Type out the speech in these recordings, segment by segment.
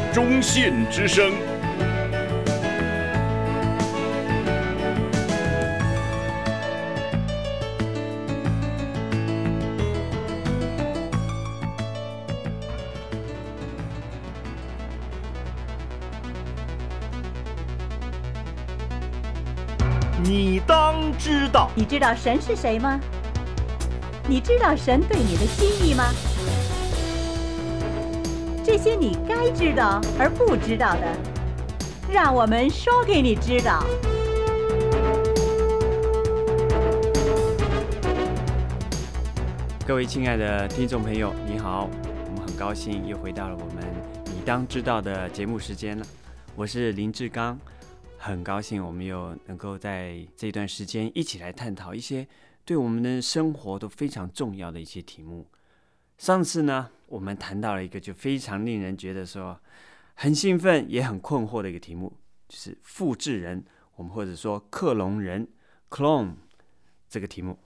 中信之声。你当知道。 你知道神是谁吗？你知道神对你的心意吗？这些你该知道而不知道的，让我们说给你知道。 各位亲爱的听众朋友，你好，我们很高兴又回到了我们你当知道的节目时间了。我是林志刚，很高兴我们又能够在这段时间一起来探讨一些对我们的生活都非常重要的一些题目。上次呢，我们谈到了一个就非常令人觉得说很兴奋也很困惑的一个题目，就是复制人，我们或者说克隆人 clone 这个题目。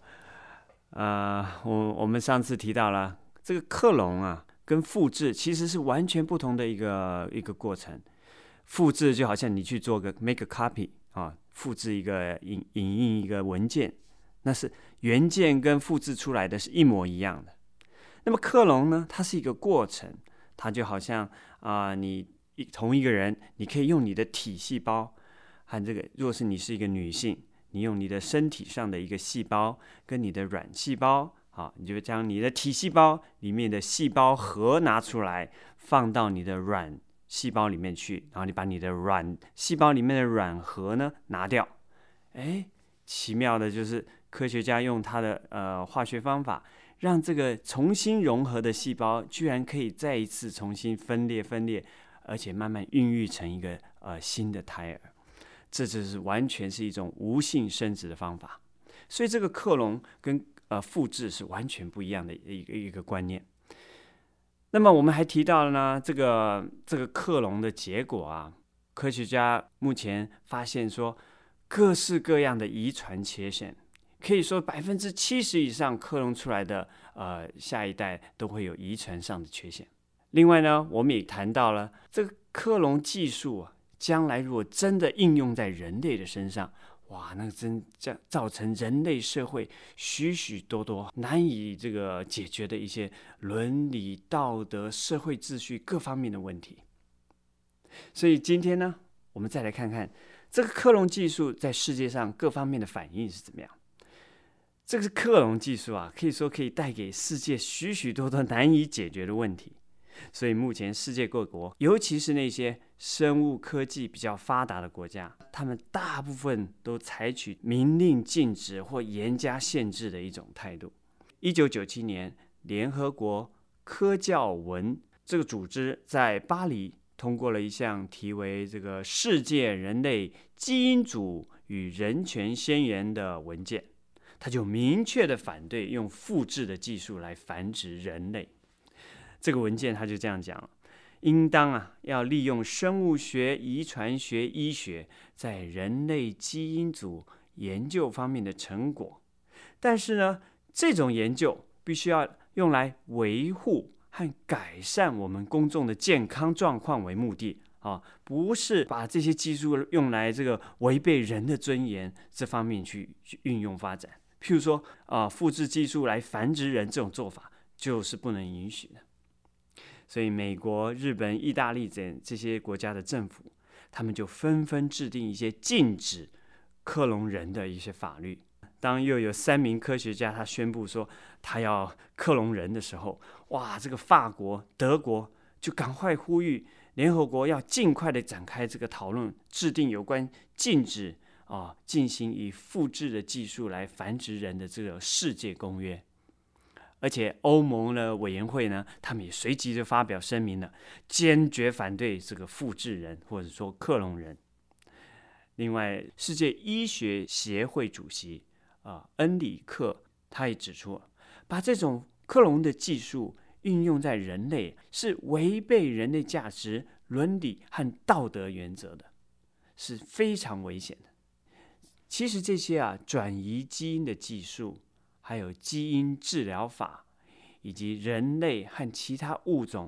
我们上次提到了这个克隆啊跟复制其实是完全不同的一个过程。复制就好像你去做个 make a copy 啊，复制一个影印一个文件，那是原件跟复制出来的是一模一样的。那么克隆呢，它是一个过程，它就好像你同一个人，你可以用你的体细胞和这个，如果是你是一个女性，你用你的身体上的一个细胞跟你的卵细胞，你就将你的体细胞里面的细胞核拿出来，放到你的卵细胞里面去，然后你把你的卵细胞里面的卵核呢拿掉。奇妙的就是科学家用他的化学方法，让这个重新融合的细胞居然可以再一次重新分裂，而且慢慢孕育成一个新的胎儿。这就是完全是一种无性生殖的方法。所以这个克隆跟复制是完全不一样的一个观念。那么我们还提到了呢，这个克隆的结果啊，科学家目前发现说，各式各样的遗传缺陷，可以说70%以上克隆出来的下一代都会有遗传上的缺陷。另外呢，我们也谈到了这个克隆技术啊，将来如果真的应用在人类的身上，哇，那真造成人类社会许许多多难以这个解决的一些伦理、道德、社会秩序各方面的问题。所以今天呢，我们再来看看这个克隆技术在世界上各方面的反应是怎么样。这个克隆技术啊，可以说可以带给世界许许多多难以解决的问题。所以目前世界各国，尤其是那些生物科技比较发达的国家，他们大部分都采取明令禁止或严加限制的一种态度。1997年，联合国科教文这个组织在巴黎通过了一项题为这个世界人类基因组与人权宣言的文件，他就明确的反对用复制的技术来繁殖人类。这个文件他就这样讲了，应当要利用生物学、遗传学、医学在人类基因组研究方面的成果，但是呢，这种研究必须要用来维护和改善我们公众的健康状况为目的不是把这些技术用来这个违背人的尊严这方面去运用发展。譬如说复制技术来繁殖人，这种做法就是不能允许的。所以美国、日本、意大利这些国家的政府，他们就纷纷制定一些禁止克隆人的一些法律。当又有3名科学家他宣布说他要克隆人的时候，哇，这个法国、德国就赶快呼吁联合国要尽快的展开这个讨论，制定有关禁止进行以复制的技术来繁殖人的这个世界公约。而且欧盟的委员会呢，他们也随即就发表声明了，坚决反对这个复制人或者说克隆人。另外，世界医学协会主席恩里克他也指出，把这种克隆的技术运用在人类是违背人类价值、伦理和道德原则的，是非常危险的。其实这些转移基因的技术，还有基因治疗法，以及人类和其他物种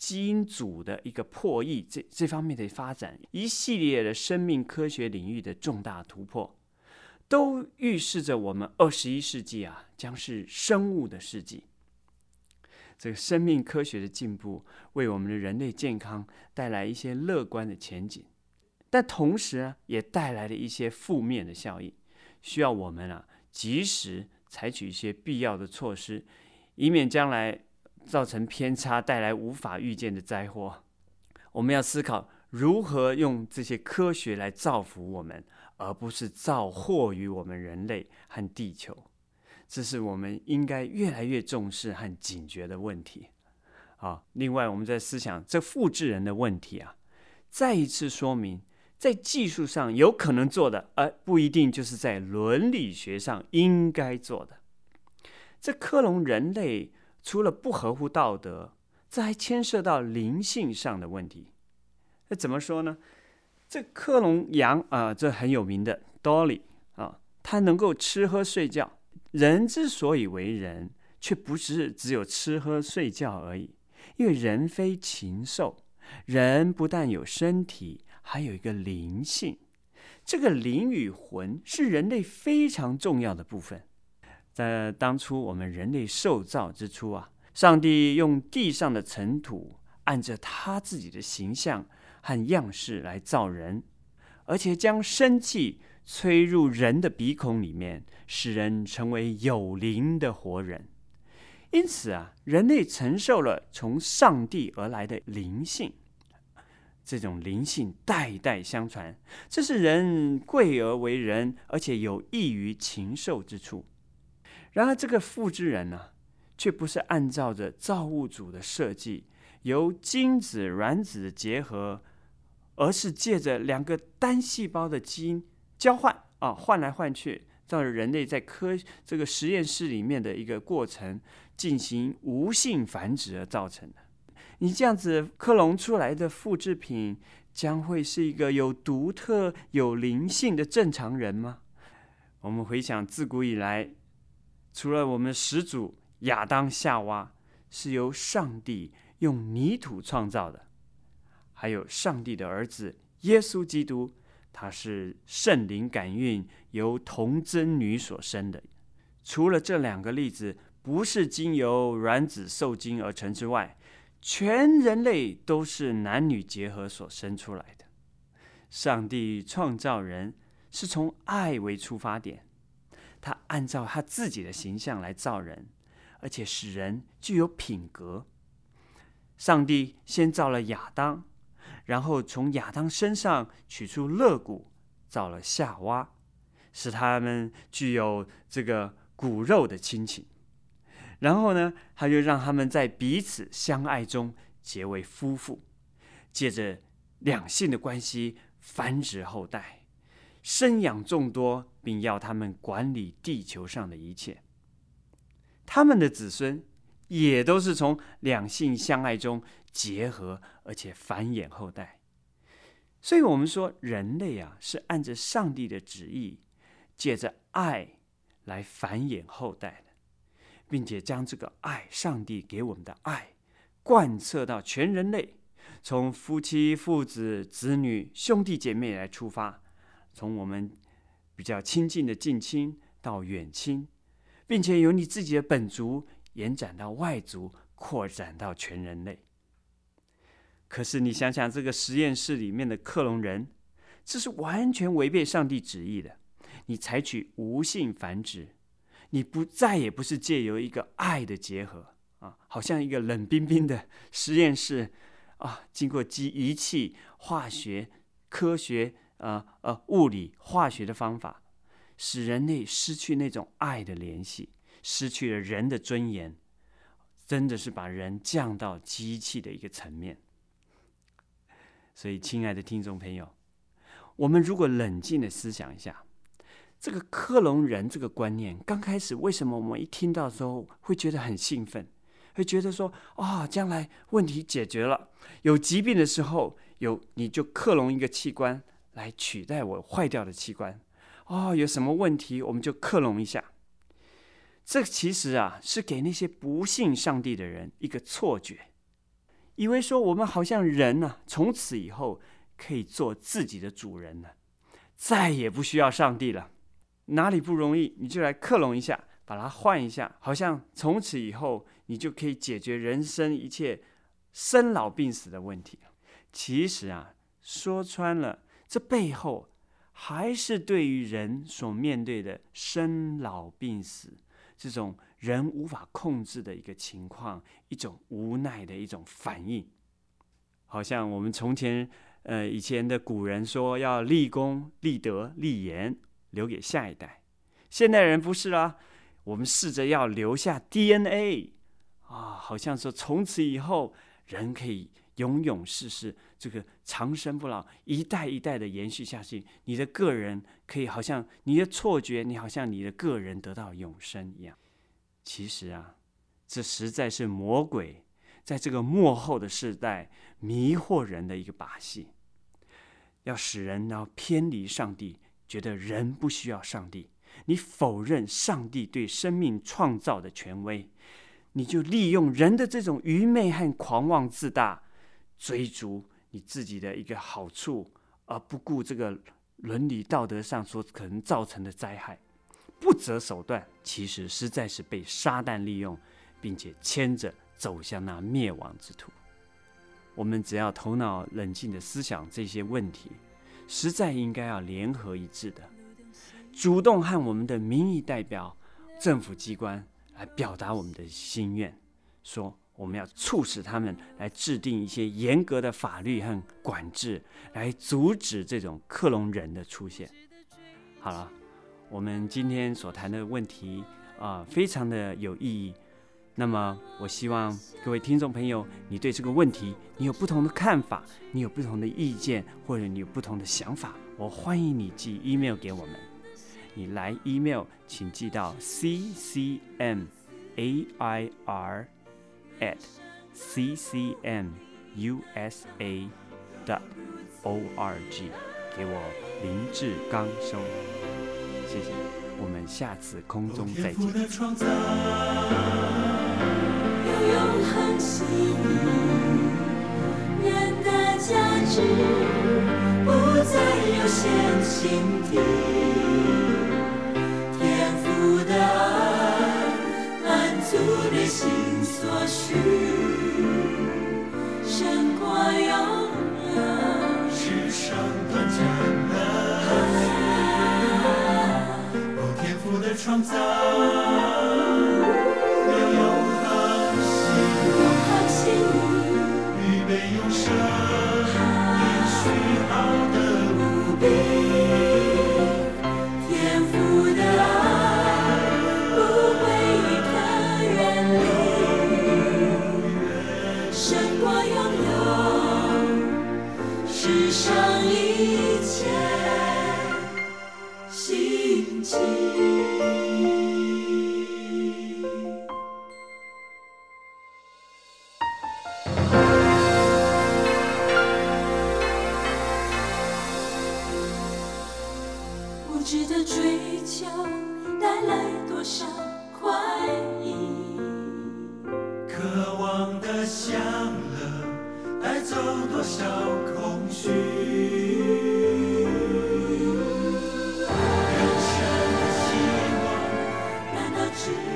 基因组的一个破译这方面的发展，一系列的生命科学领域的重大突破，都预示着我们21世纪将是生物的世纪。这个生命科学的进步为我们的人类健康带来一些乐观的前景，但同时也带来了一些负面的效应，需要我们及时采取一些必要的措施，以免将来造成偏差，带来无法预见的灾祸。我们要思考如何用这些科学来造福我们，而不是造祸于我们人类和地球。这是我们应该越来越重视和警觉的问题。另外我们在思想这复制人的问题再一次说明，在技术上有可能做的，而不一定就是在伦理学上应该做的。这克隆人类除了不合乎道德，这还牵涉到灵性上的问题。那怎么说呢？这克隆羊这很有名的 Dolly 它能够吃喝睡觉。人之所以为人，却不是只有吃喝睡觉而已，因为人非禽兽，人不但有身体，还有一个灵性。这个灵与魂是人类非常重要的部分。在当初我们人类受造之初上帝用地上的尘土按着他自己的形象和样式来造人，而且将生气吹入人的鼻孔里面，使人成为有灵的活人。因此人类承受了从上帝而来的灵性，这种灵性代代相传，这是人贵而为人，而且有益于禽兽之处。然而这个复制人却不是按照着造物主的设计，由精子卵子的结合，而是借着2个单细胞的基因交换换来换去，到人类在这个实验室里面的一个过程进行无性繁殖而造成的。你这样子克隆出来的复制品将会是一个有独特有灵性的正常人吗？我们回想自古以来，除了我们始祖亚当夏娃是由上帝用泥土创造的，还有上帝的儿子耶稣基督，他是圣灵感孕，由童贞女所生的。除了这2个例子不是经由卵子受精而成之外，全人类都是男女结合所生出来的。上帝创造人是从爱为出发点，他按照他自己的形象来造人，而且使人具有品格。上帝先造了亚当，然后从亚当身上取出肋骨，造了夏娃，使他们具有这个骨肉的亲情。然后呢，他就让他们在彼此相爱中结为夫妇，借着两性的关系繁殖后代，生养众多，并要他们管理地球上的一切。他们的子孙也都是从两性相爱中结合，而且繁衍后代。所以我们说人类是按着上帝的旨意，借着爱来繁衍后代的，并且将这个爱，上帝给我们的爱贯彻到全人类，从夫妻、父子、子女、兄弟姐妹来出发，从我们比较亲近的近亲到远亲，并且由你自己的本族延展到外族，扩展到全人类。可是你想想，这个实验室里面的克隆人，这是完全违背上帝旨意的。你采取无性繁殖，你再也不是借由一个爱的结合好像一个冷冰冰的实验室经过仪器、化学、科学、物理、化学的方法，使人类失去那种爱的联系，失去了人的尊严，真的是把人降到机器的一个层面。所以亲爱的听众朋友，我们如果冷静的思想一下，这个克隆人这个观念刚开始为什么我们一听到的时候会觉得很兴奋，会觉得说将来问题解决了，有疾病的时候你就克隆一个器官来取代我坏掉的器官，有什么问题我们就克隆一下。这其实是给那些不信上帝的人一个错觉， 以为说我们好像人啊，从此以后可以做自己的主人了，再也不需要上帝了。哪里不容易，你就来克隆一下，把它换一下，好像从此以后你就可以解决人生一切生老病死的问题。其实啊，说穿了，这背后还是对于人所面对的生老病死这种人无法控制的一个情况，一种无奈的一种反应。好像我们从前以前的古人说要立功、立德、立言，留给下一代。现代人不是啦，我们试着要留下 DNA 啊，好像说从此以后人可以永永世世这个长生不老，一代一代的延续下去。你的个人可以好像你的错觉，你好像你的个人得到永生一样。其实啊，这实在是魔鬼在这个末后的世代迷惑人的一个把戏，要使人要偏离上帝，觉得人不需要上帝，你否认上帝对生命创造的权威，你就利用人的这种愚昧和狂妄自大，追逐你自己的一个好处，而不顾这个伦理道德上所可能造成的灾害，不择手段，其实实在是被撒旦利用，并且牵着走向那灭亡之途。我们只要头脑冷静的思想这些问题，实在应该要联合一致的，主动和我们的民意代表、政府机关来表达我们的心愿，说我们要促使他们来制定一些严格的法律和管制，来阻止这种克隆人的出现。好了，我们今天所谈的问题非常的有意义。那么我希望各位听众朋友，你对这个问题你有不同的看法，你有不同的意见，或者你有不同的想法，我欢迎你寄 email 给我们。你来 email 请寄到 ccmair@ccmusa.org 给我林志刚收。谢谢，我们下次空中再见。 有永恒心意，人的价值不再有限性地，天父的爱满足内心所需，胜过永远， 世上短暂的天赋的创造，有永恒心预备永生，应许好的无比， 天赋的爱不会与他远离，胜过拥有世上一切希奇。无知的追求带来多少快意， 渴望的享乐带走多少空虚，人生的希望难道只